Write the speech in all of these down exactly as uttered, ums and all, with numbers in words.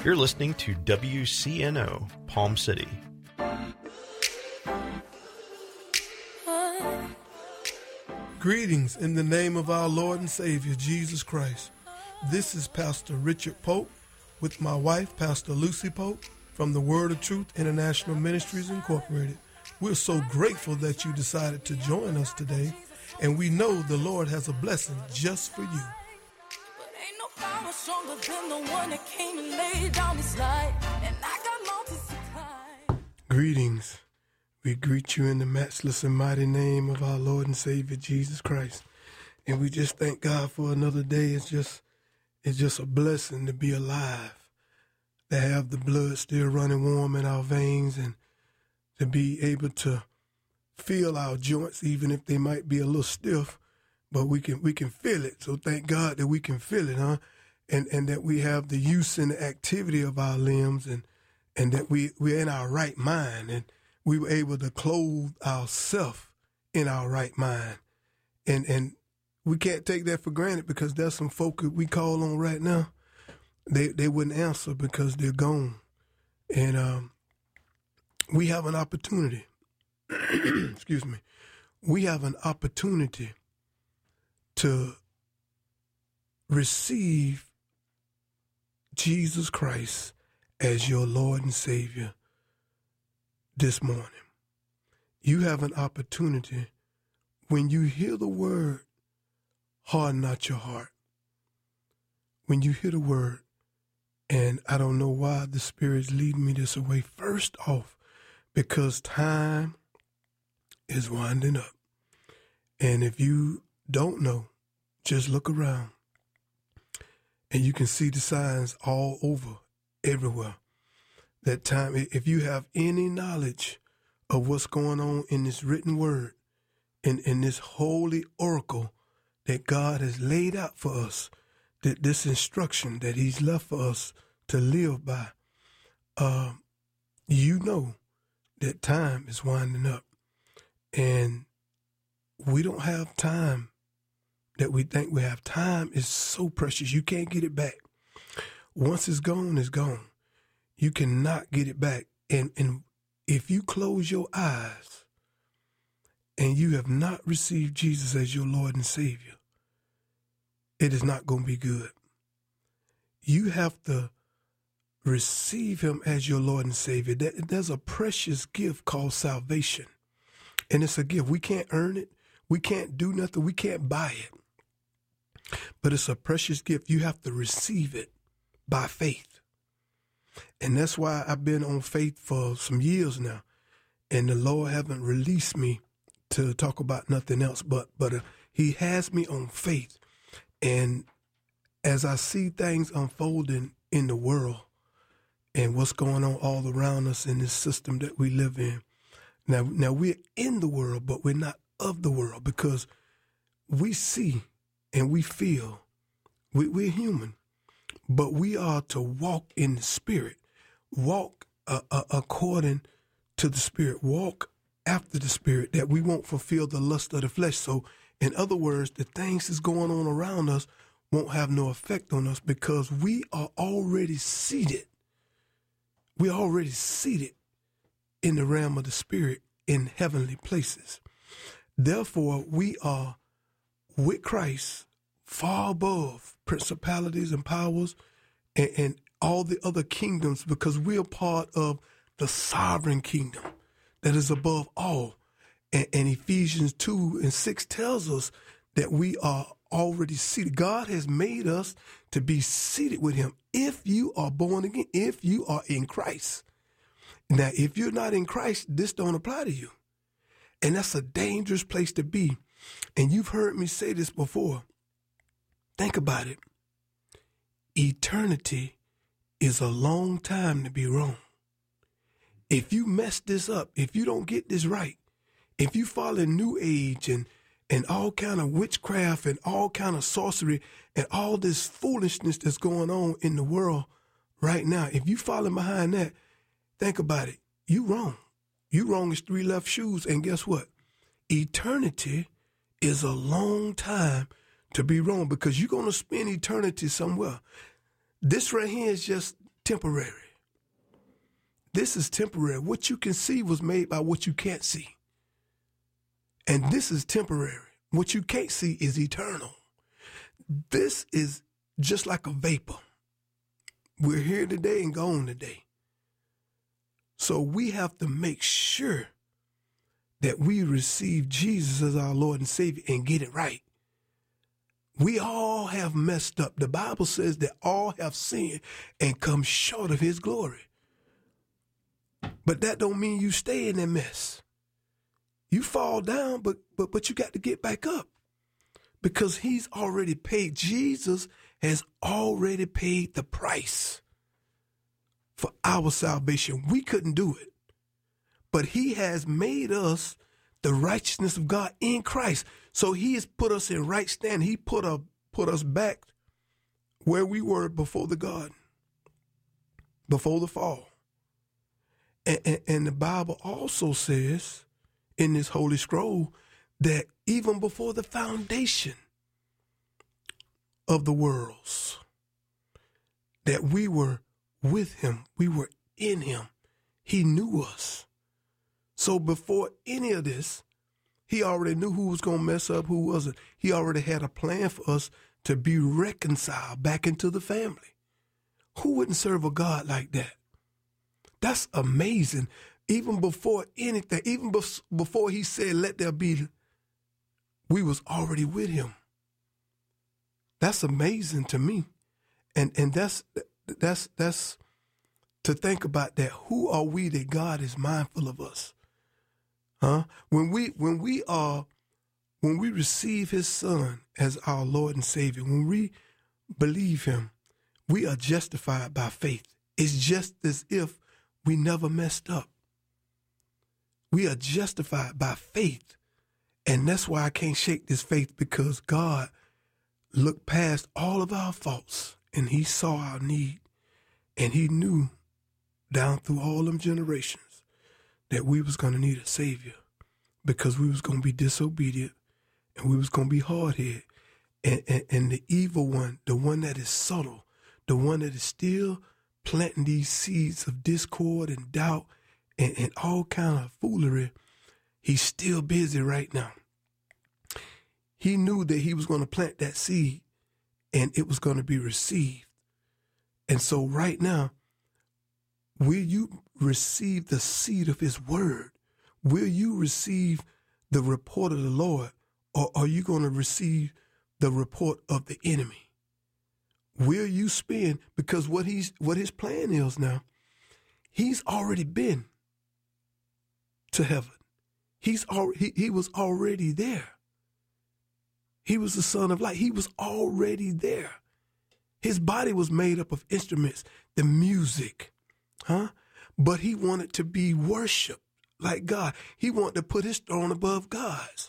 You're listening to W C N O, Palm City. Greetings in the name of our Lord and Savior, Jesus Christ. This is Pastor Richard Pope with my wife, Pastor Lucy Pope, from the Word of Truth International Ministries, Incorporated. We're so grateful that you decided to join us today, and we know the Lord has a blessing just for you. But ain't no power stronger than the one that came and laid down his life, and I got more to supply. Greetings. We greet you in the matchless and mighty name of our Lord and Savior, Jesus Christ. And we just thank God for another day. It's just, it's just a blessing to be alive, to have the blood still running warm in our veins, and to be able to feel our joints, even if they might be a little stiff, but we can we can feel it. So thank God that we can feel it, huh? And and that we have the use and the activity of our limbs, and and that we, we're in our right mind, and we were able to clothe ourselves in our right mind. And and we can't take that for granted, because there's some folk that we call on right now, they they wouldn't answer because they're gone. And um, we have an opportunity. Excuse me. We have an opportunity to receive Jesus Christ as your Lord and Savior this morning. You have an opportunity, when you hear the word, harden not your heart. When you hear the word, and I don't know why the Spirit's leading me this way, first off, because time is winding up. And if you don't know, just look around, and you can see the signs all over, everywhere. That time, if you have any knowledge of what's going on in this written word, in, in this holy oracle that God has laid out for us, that this instruction that he's left for us to live by, uh, you know that time is winding up. And we don't have time that we think we have. Time is so precious. You can't get it back. Once it's gone, it's gone. You cannot get it back. And, and if you close your eyes and you have not received Jesus as your Lord and Savior, it is not going to be good. You have to receive him as your Lord and Savior. There's a precious gift called salvation. And it's a gift. We can't earn it. We can't do nothing. We can't buy it. But it's a precious gift. You have to receive it by faith. And that's why I've been on faith for some years now. And the Lord haven't released me to talk about nothing else. But but uh, he has me on faith. And as I see things unfolding in the world and what's going on all around us in this system that we live in, Now, now we're in the world, but we're not of the world, because we see and we feel. We, we're human, but we are to walk in the Spirit, walk uh, uh, according to the Spirit, walk after the Spirit, that we won't fulfill the lust of the flesh. So, in other words, the things that's going on around us won't have no effect on us, because we are already seated. We're already seated in the realm of the Spirit in heavenly places. Therefore, we are with Christ far above principalities and powers and, and all the other kingdoms, because we are part of the sovereign kingdom that is above all. And, and Ephesians two and six tells us that we are already seated. God has made us to be seated with him if you are born again, if you are in Christ. Now, if you're not in Christ, this don't apply to you. And that's a dangerous place to be. And you've heard me say this before. Think about it. Eternity is a long time to be wrong. If you mess this up, if you don't get this right, if you fall in New Age and, and all kind of witchcraft and all kind of sorcery and all this foolishness that's going on in the world right now, if you falling behind that, think about it. You wrong. You wrong as three left shoes. And guess what? Eternity is a long time to be wrong, because you're going to spend eternity somewhere. This right here is just temporary. This is temporary. What you can see was made by what you can't see. And this is temporary. What you can't see is eternal. This is just like a vapor. We're here today and gone today. So we have to make sure that we receive Jesus as our Lord and Savior and get it right. We all have messed up. The Bible says that all have sinned and come short of his glory. But that don't mean you stay in that mess. You fall down, but but but you got to get back up. Because he's already paid. Jesus has already paid the price for our salvation. We couldn't do it. But he has made us the righteousness of God in Christ. So he has put us in right standing. He put, a, put us back where we were before the garden, before the fall. And, and, and the Bible also says in this Holy Scroll that even before the foundation of the worlds, that we were with him, we were in him. He knew us. So before any of this, he already knew who was going to mess up, who wasn't. He already had a plan for us to be reconciled back into the family. Who wouldn't serve a God like that? That's amazing. Even before anything, even bef- before he said, let there be, we was already with him. That's amazing to me. And and that's that's that's to think about that. Who are we that God is mindful of us? Huh? When we when we are when we receive his son as our Lord and Savior, when we believe him, we are justified by faith. It's just as if we never messed up. We are justified by faith. And that's why I can't shake this faith, because God looked past all of our faults and he saw our need, and he knew down through all them generations that we was going to need a savior, because we was going to be disobedient and we was going to be hard-headed. And, and, and the evil one, the one that is subtle, the one that is still planting these seeds of discord and doubt and, and all kind of foolery, he's still busy right now. He knew that he was going to plant that seed and it was going to be received. And so right now, will you receive the seed of his word? Will you receive the report of the Lord, or are you going to receive the report of the enemy? Will you spend, because what he's what his plan is now, he's already been to heaven. He's al- he, he was already there. He was the Son of Light. He was already there. His body was made up of instruments, the music, huh? But he wanted to be worshiped like God. He wanted to put his throne above God's.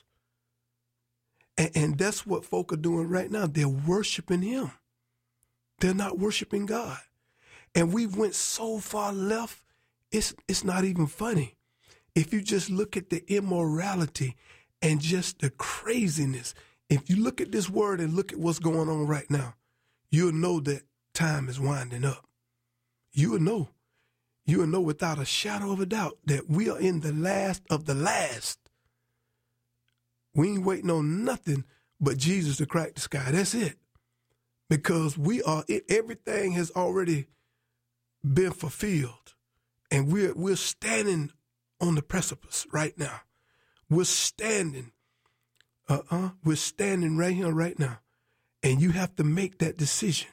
And, and that's what folk are doing right now. They're worshiping him. They're not worshiping God. And we went so far left, it's it's not even funny. If you just look at the immorality and just the craziness, if you look at this word and look at what's going on right now, you'll know that time is winding up. You will know. You will know without a shadow of a doubt that we are in the last of the last. We ain't waiting on nothing but Jesus to crack the sky. That's it. Because we are, it, everything has already been fulfilled. And we're, we're standing on the precipice right now. We're standing, uh-uh, we're standing right here right now. And you have to make that decision.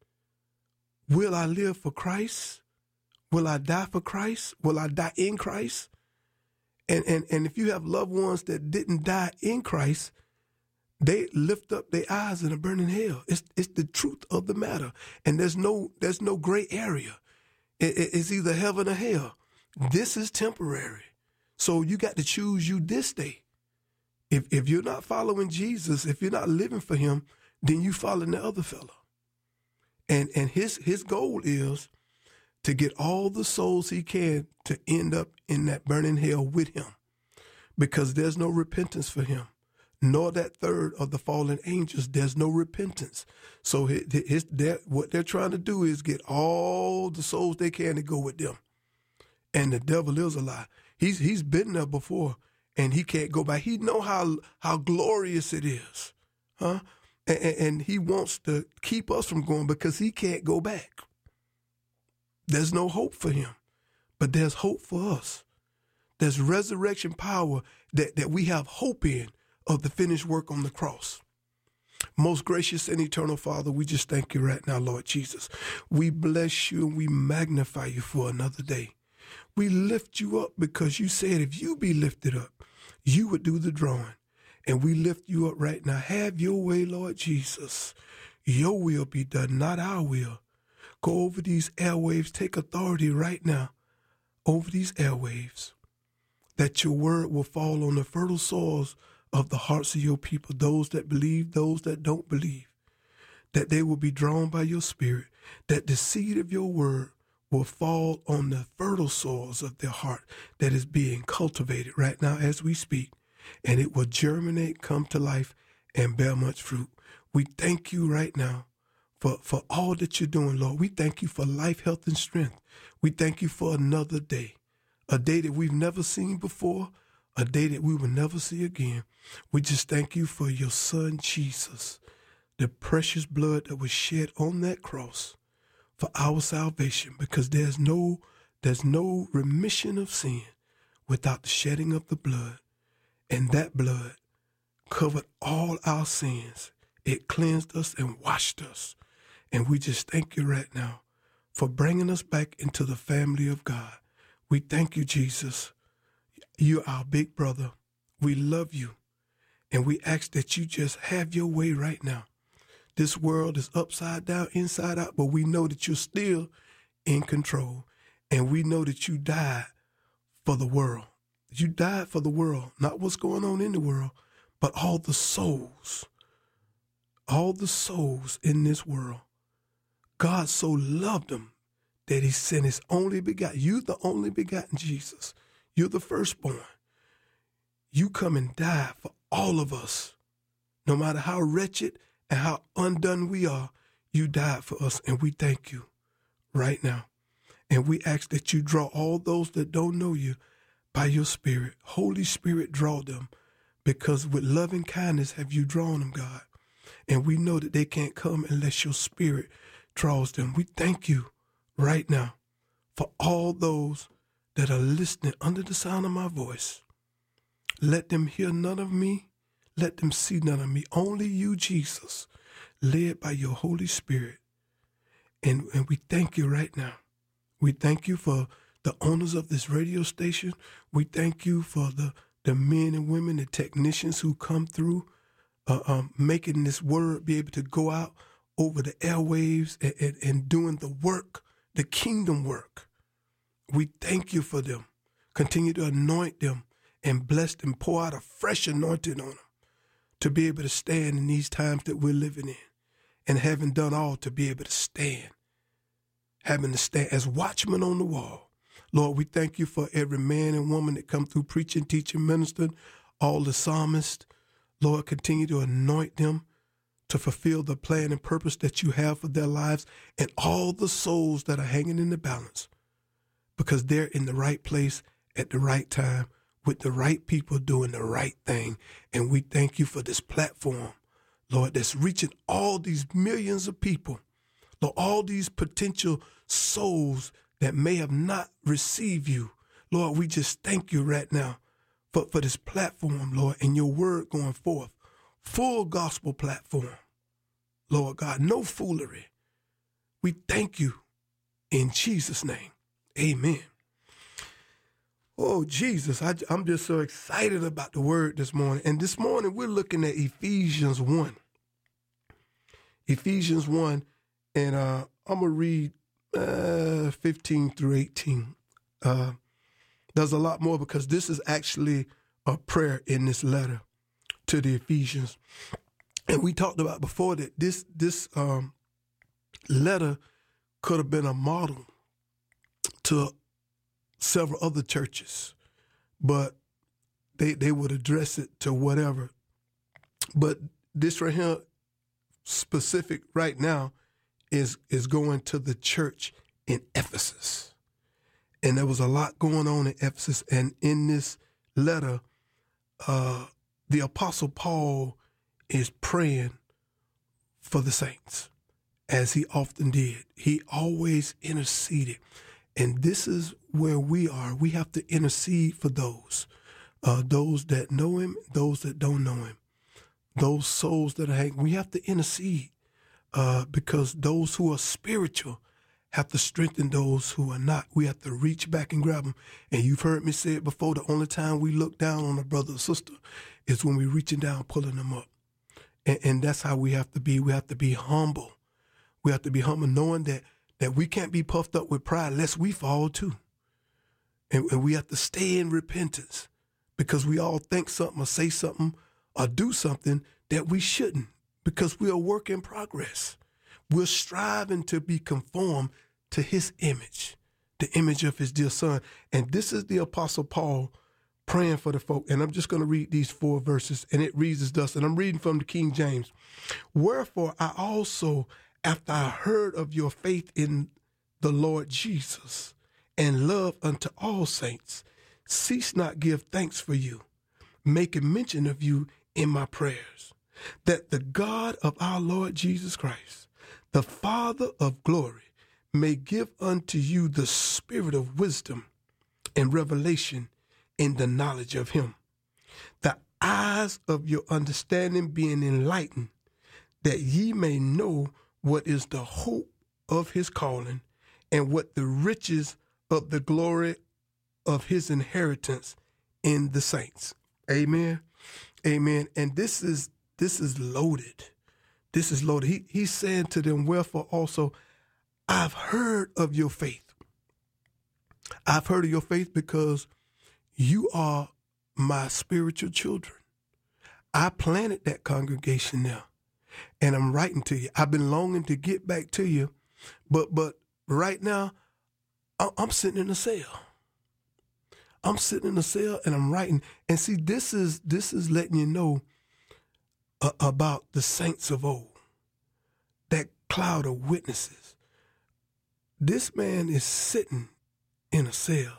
Will I live for Christ? Will I die for Christ? Will I die in Christ? And, and, and if you have loved ones that didn't die in Christ, they lift up their eyes in a burning hell. It's it's the truth of the matter. And there's no there's no gray area. It, it, it's either heaven or hell. This is temporary. So you got to choose you this day. If if you're not following Jesus, if you're not living for him, then you following the other fellow. And and his his goal is to get all the souls he can to end up in that burning hell with him, because there's no repentance for him. nor that third of the fallen angels. There's no repentance. So his, his, their, what they're trying to do is get all the souls they can to go with them. And the devil is a lie. He's he's been there before, and he can't go back. He know how how glorious it is, huh? And, and he wants to keep us from going because he can't go back. There's no hope for him, but there's hope for us. There's resurrection power that, that we have hope in of the finished work on the cross. Most gracious and eternal Father, we just thank you right now, Lord Jesus. We bless you and we magnify you for another day. We lift you up because you said if you be lifted up, you would do the drawing. And we lift you up right now. Have your way, Lord Jesus. Your will be done, not our will. Go over these airwaves. Take authority right now over these airwaves. That your word will fall on the fertile soils of the hearts of your people, those that believe, those that don't believe. That they will be drawn by your spirit. That the seed of your word will fall on the fertile soils of their heart that is being cultivated right now as we speak. And it will germinate, come to life, and bear much fruit. We thank you right now for, for all that you're doing, Lord. We thank you for life, health, and strength. We thank you for another day, a day that we've never seen before, a day that we will never see again. We just thank you for your son, Jesus, the precious blood that was shed on that cross for our salvation, because there's no, there's no remission of sin without the shedding of the blood. And that blood covered all our sins. It cleansed us and washed us. And we just thank you right now for bringing us back into the family of God. We thank you, Jesus. You're our big brother. We love you. And we ask that you just have your way right now. This world is upside down, inside out, but we know that you're still in control. And we know that you died for the world. You died for the world, not what's going on in the world, but all the souls, all the souls in this world. God so loved them that he sent his only begotten. You're the only begotten Jesus. You're the firstborn. You come and die for all of us. No matter how wretched and how undone we are, you died for us, and we thank you right now. And we ask that you draw all those that don't know you by your Spirit. Holy Spirit, draw them, because with loving kindness have you drawn them, God. And we know that they can't come unless your Spirit draws them. We thank you right now for all those that are listening under the sound of my voice. Let them hear none of me. Let them see none of me. Only you, Jesus, led by your Holy Spirit. And, and we thank you right now. We thank you for the owners of this radio station. We thank you for the, the men and women, the technicians who come through, uh, um, making this word be able to go out over the airwaves and, and, and doing the work, the kingdom work. We thank you for them. Continue to anoint them and bless them. Pour out a fresh anointing on them to be able to stand in these times that we're living in. And having done all, to be able to stand, having to stand as watchmen on the wall. Lord, we thank you for every man and woman that come through preaching, teaching, ministering, all the psalmists. Lord, continue to anoint them to fulfill the plan and purpose that you have for their lives, and all the souls that are hanging in the balance, because they're in the right place at the right time with the right people doing the right thing. And we thank you for this platform, Lord, that's reaching all these millions of people, Lord, all these potential souls that may have not received you. Lord, we just thank you right now for, for this platform, Lord, and your word going forth. Full gospel platform, Lord God, no foolery. We thank you in Jesus' name. Amen. Oh, Jesus, I, I'm just so excited about the word this morning. And this morning we're looking at Ephesians one. Ephesians one, and uh, I'm going to read Uh, fifteen through eighteen. Uh, there's a lot more, because this is actually a prayer in this letter to the Ephesians. And we talked about before that this this um, letter could have been a model to several other churches, but they they would address it to whatever But this right here, specific right now, is is going to the church in Ephesus. And there was a lot going on in Ephesus. And in this letter, uh, the Apostle Paul is praying for the saints, as he often did. He always interceded. And this is where we are. We have to intercede for those, uh, those that know him, those that don't know him, those souls that are hanging. We have to intercede uh, because those who are spiritual have to strengthen those who are not. We have to reach back and grab them. And you've heard me say it before, the only time we look down on a brother or sister is when we're reaching down, pulling them up. And, and that's how we have to be. We have to be humble. We have to be humble, knowing that that we can't be puffed up with pride lest we fall too. And, and we have to stay in repentance because we all think something or say something or do something that we shouldn't, because we are a work in progress. We're striving to be conformed to his image, the image of his dear son. And this is the Apostle Paul praying for the folk. And I'm just going to read these four verses, and it reads as thus, and I'm reading from the King James. Wherefore I also, after I heard of your faith in the Lord Jesus and love unto all saints, cease not give thanks for you, making mention of you in my prayers, that the God of our Lord Jesus Christ, the Father of glory, may give unto you the spirit of wisdom and revelation in the knowledge of him, the eyes of your understanding being enlightened, that ye may know what is the hope of his calling and what the riches of the glory of his inheritance in the saints. Amen. Amen. And this is this is loaded. This is loaded. He, he's saying to them, wherefore also, I've heard of your faith. I've heard of your faith because you are my spiritual children. I planted that congregation there, and I'm writing to you. I've been longing to get back to you, but but right now, I'm sitting in a cell. I'm sitting in a cell and I'm writing. And see, this is this is letting you know uh, about the saints of old, that cloud of witnesses. This man is sitting in a cell,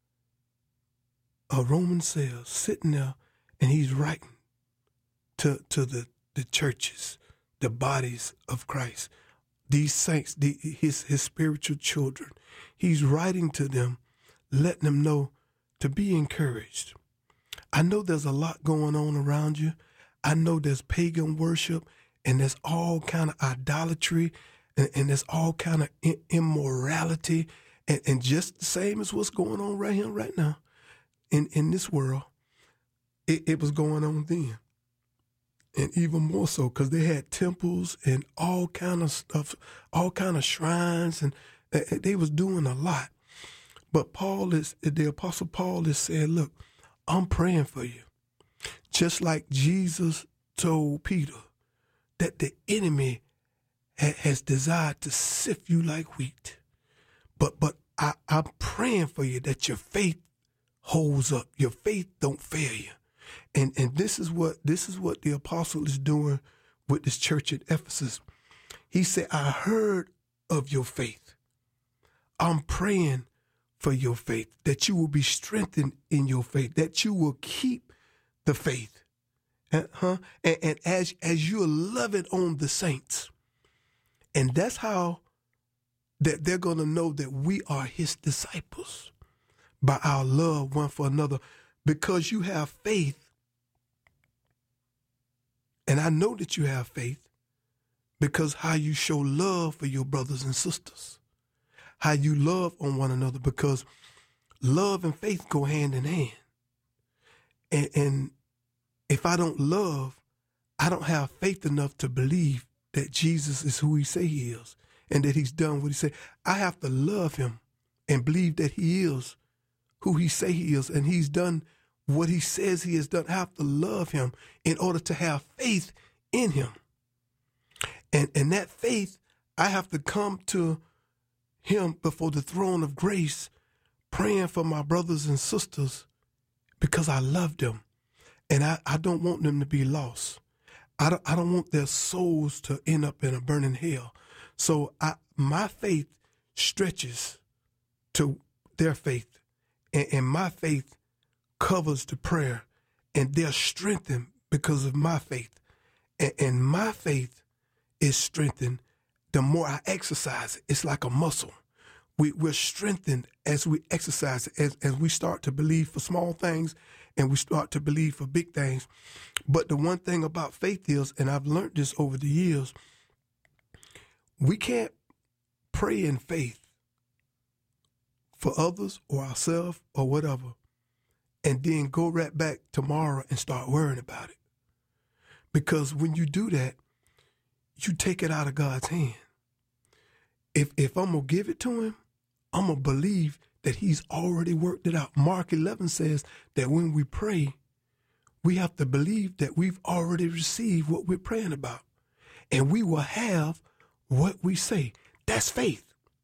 a Roman cell, sitting there, and he's writing to to the, the churches, the bodies of Christ, these saints, the, his his spiritual children. He's writing to them, letting them know to be encouraged. I know there's a lot going on around you. I know there's pagan worship, and there's all kind of idolatry, and, and there's all kind of in, immorality, and, and just the same as what's going on right here, right now, in, in this world. It, it was going on then, and even more so because they had temples and all kind of stuff, all kind of shrines, and they was doing a lot. But Paul is, the Apostle Paul is saying, look, I'm praying for you. Just like Jesus told Peter that the enemy ha- has desired to sift you like wheat. But but I, I'm praying for you that your faith holds up. Your faith don't fail you. And and this is what this is what the apostle is doing with this church at Ephesus. He said, I heard of your faith. I'm praying for your faith, that you will be strengthened in your faith, that you will keep the faith. Uh-huh. And, and as, as you're loving on the saints, and that's how that they're going to know that we are his disciples, by our love one for another, because you have faith. And I know that you have faith because how you show love for your brothers and sisters, how you love on one another, because love and faith go hand in hand. And, and if I don't love, I don't have faith enough to believe that Jesus is who he say he is and that he's done what he said. I have to love him and believe that he is who he say he is, and he's done what he says he has done. I have to love him in order to have faith in him. And, and that faith, I have to come to him before the throne of grace, praying for my brothers and sisters because I love them. And I, I don't want them to be lost. I don't, I don't want their souls to end up in a burning hell. So I, my faith stretches to their faith, and, and my faith covers the prayer, and they're strengthened because of my faith. And, and my faith is strengthened the more I exercise it. It's like a muscle. We, we're strengthened as we exercise it, as, as we start to believe for small things and we start to believe for big things. But the one thing about faith is, and I've learned this over the years, we can't pray in faith for others or ourselves or whatever and then go right back tomorrow and start worrying about it. Because when you do that, you take it out of God's hand. If if I'm going to give it to him, I'm going to believe that he's already worked it out. Mark eleven says that when we pray, we have to believe that we've already received what we're praying about. And we will have what we say. That's faith.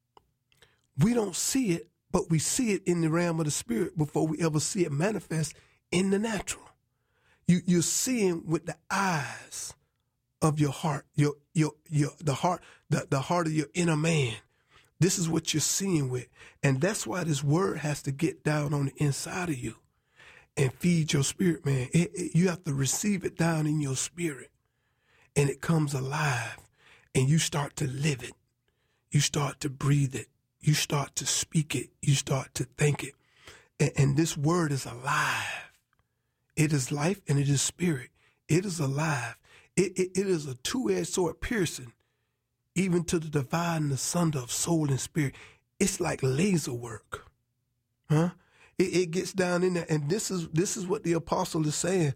We don't see it, but we see it in the realm of the spirit before we ever see it manifest in the natural. You, you're seeing with the eyes of your heart, your your your the heart, the, the heart of your inner man. This is what you're seeing with. And that's why this word has to get down on the inside of you and feed your spirit, man. It, it, you have to receive it down in your spirit, and it comes alive, and you start to live it. You start to breathe it. You start to speak it. You start to think it. And, and this word is alive. It is life and it is spirit. It is alive. It, it, it is a two-edged sword piercing, even to the dividing asunder of soul and spirit. It's like laser work. Huh? It, it gets down in there. And this is this is what the apostle is saying.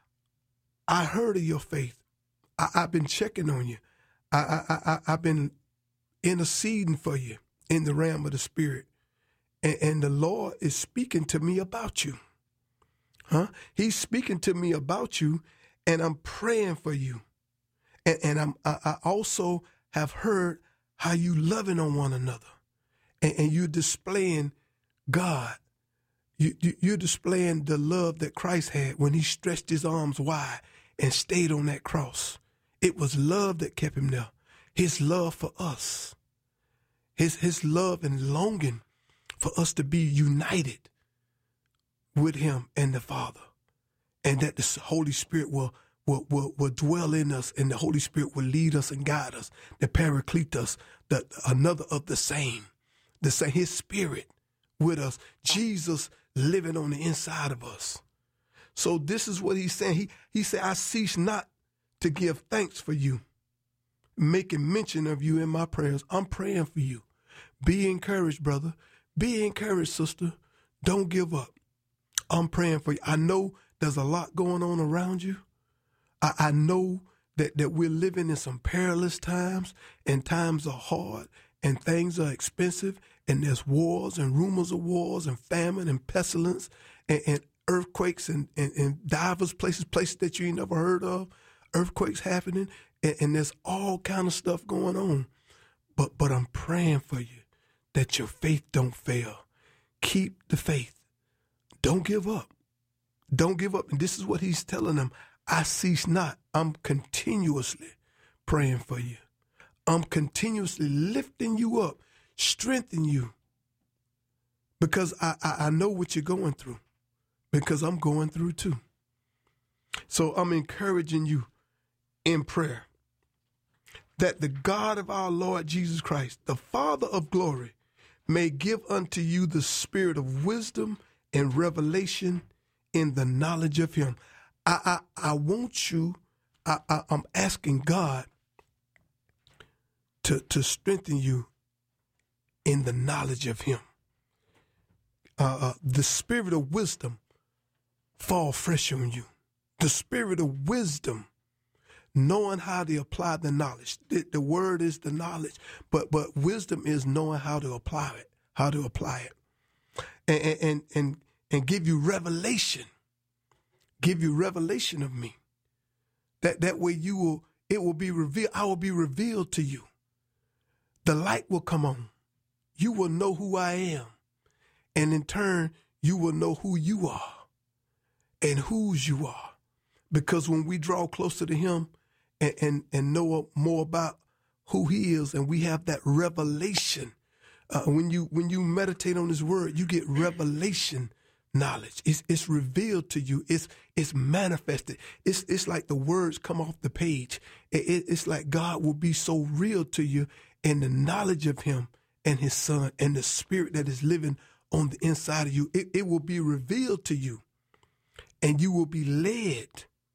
I heard of your faith. I, I've been checking on you. I, I, I, I've been interceding for you in the realm of the spirit. And, and the Lord is speaking to me about you. Huh? He's speaking to me about you, and I'm praying for you. And, and I'm, I, I also have heard how you loving on one another, and, and you're displaying God. You, you, you're displaying the love that Christ had when he stretched his arms wide and stayed on that cross. It was love that kept him there. His love for us. His, his love and longing for us to be united with him and the Father, and that the Holy Spirit will, will, will, will dwell in us, and the Holy Spirit will lead us and guide us, the Paraclete us, the, another of the same, the same, his Spirit with us, Jesus living on the inside of us. So this is what he's saying. He, he said, I cease not to give thanks for you, making mention of you in my prayers. I'm praying for you. Be encouraged, brother. Be encouraged, sister. Don't give up. I'm praying for you. I know there's a lot going on around you. I, I know that, that we're living in some perilous times, and times are hard, and things are expensive, and there's wars and rumors of wars and famine and pestilence and, and earthquakes and, and, and divers places, places that you ain't never heard of, earthquakes happening, and, and there's all kind of stuff going on. But but I'm praying for you that your faith don't fail. Keep the faith. Don't give up. Don't give up. And this is what he's telling them. I cease not. I'm continuously praying for you. I'm continuously lifting you up, strengthening you. Because I, I, I know what you're going through. Because I'm going through too. So I'm encouraging you in prayer that the God of our Lord Jesus Christ, the Father of glory, may give unto you the spirit of wisdom and revelation in the knowledge of him. I I, I want you, I, I, I'm asking God to, to strengthen you in the knowledge of him. Uh, uh, the spirit of wisdom fall fresh on you. The spirit of wisdom, knowing how to apply the knowledge. The, the word is the knowledge, but but wisdom is knowing how to apply it, how to apply it. And and and and give you revelation. Give you revelation of me. That that way you will, it will be revealed. I will be revealed to you. The light will come on. You will know who I am. And in turn, you will know who you are and whose you are. Because when we draw closer to him and, and, and know more about who he is, and we have that revelation. Uh, when you when you meditate on his word, you get revelation knowledge. It's it's revealed to you. It's it's manifested. It's it's like the words come off the page. It, it, it's like God will be so real to you, and the knowledge of him and his son and the spirit that is living on the inside of you, it, it will be revealed to you, and you will be led,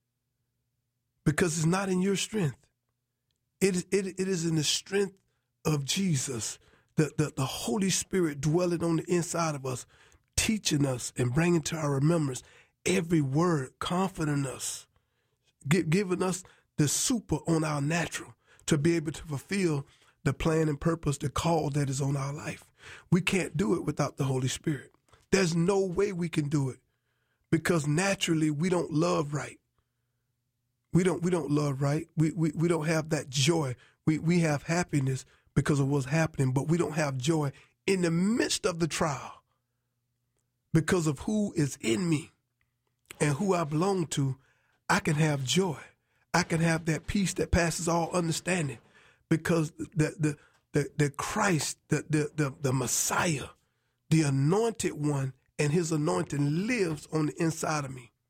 because it's not in your strength. It is it, it is in the strength of Jesus, the, the, the Holy Spirit dwelling on the inside of us, teaching us and bringing to our remembrance every word, comforting us, give, giving us the super on our natural to be able to fulfill the plan and purpose, the call that is on our life. We can't do it without the Holy Spirit. There's no way we can do it, because naturally we don't love right. We don't we don't love right. We we, we don't have that joy. We we have happiness because of what's happening, but we don't have joy in the midst of the trial because of who is in me and who I belong to. I can have joy. I can have that peace that passes all understanding, because the the the, the Christ, the, the the the Messiah, the anointed one, and his anointing lives on the inside of me.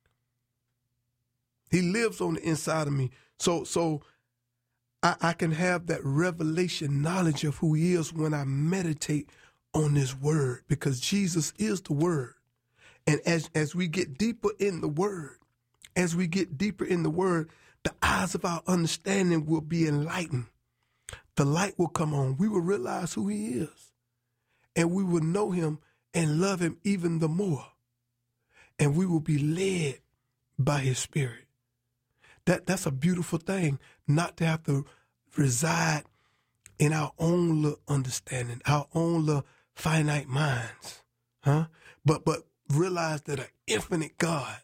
He lives on the inside of me. So so I, I can have that revelation knowledge of who he is when I meditate on his word, because Jesus is the word. And as, as we get deeper in the word, as we get deeper in the word, the eyes of our understanding will be enlightened. The light will come on. We will realize who he is. And we will know him and love him even the more. And we will be led by his spirit. That that's a beautiful thing, not to have to reside in our own little understanding, our own little finite minds, huh? But but realize that an infinite God,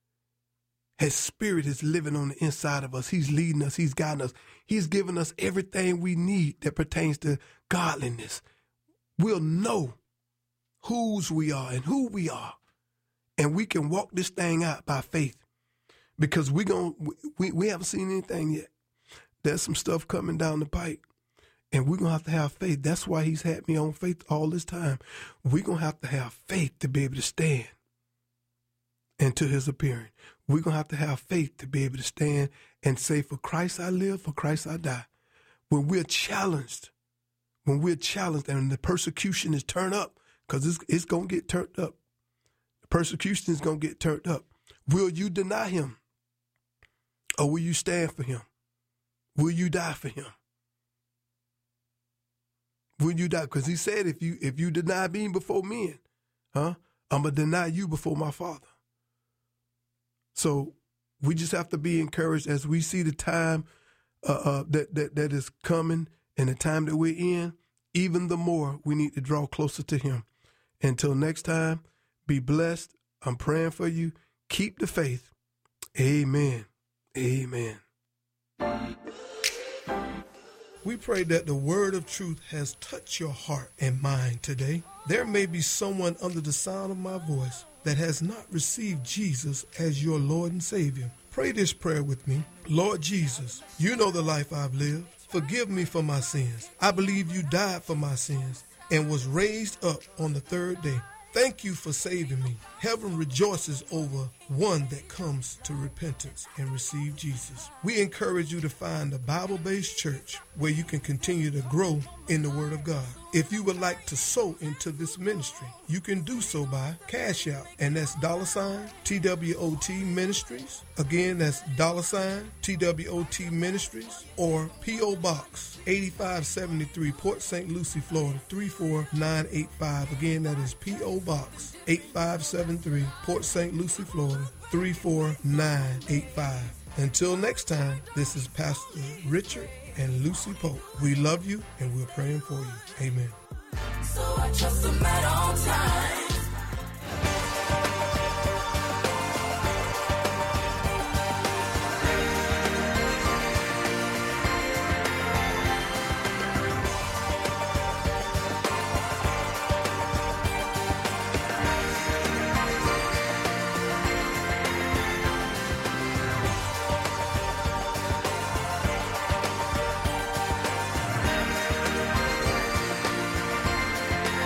his spirit is living on the inside of us. He's leading us. He's guiding us. He's giving us everything we need that pertains to godliness. We'll know whose we are and who we are, and we can walk this thing out by faith. Because we gon' we we haven't seen anything yet. There's some stuff coming down the pipe, and we're gonna have to have faith. That's why he's had me on faith all this time. We're gonna have to have faith to be able to stand until his appearing. We're gonna have to have faith to be able to stand and say, "For Christ I live, for Christ I die." When we're challenged, when we're challenged, and the persecution is turned up, because it's it's gonna get turned up. The persecution is gonna get turned up. Will you deny him? Or will you stand for him? Will you die for him? Will you die? Because he said, if you if you deny me before men, huh, I'm going to deny you before my Father. So we just have to be encouraged as we see the time uh, uh, that, that that is coming, and the time that we're in. Even the more we need to draw closer to him. Until next time, be blessed. I'm praying for you. Keep the faith. Amen. Amen. We pray that the word of truth has touched your heart and mind today. There may be someone under the sound of my voice that has not received Jesus as your Lord and Savior. Pray this prayer with me. Lord Jesus, you know the life I've lived. Forgive me for my sins. I believe you died for my sins and was raised up on the third day. Thank you for saving me. Heaven rejoices over one that comes to repentance and receive Jesus. We encourage you to find a Bible-based church where you can continue to grow in the Word of God. If you would like to sow into this ministry, you can do so by Cash App, and that's dollar sign T W O T Ministries. Again, that's dollar sign T W O T Ministries, or P O Box eighty-five seventy-three, Port Saint Lucie, Florida three four nine eight five. Again, that is P O Box eighty-five seventy-three, Port Saint Lucie, Florida three four nine eight five. Until next time, this is Pastor Richard and Lucy Pope. We love you, and we're praying for you. Amen. So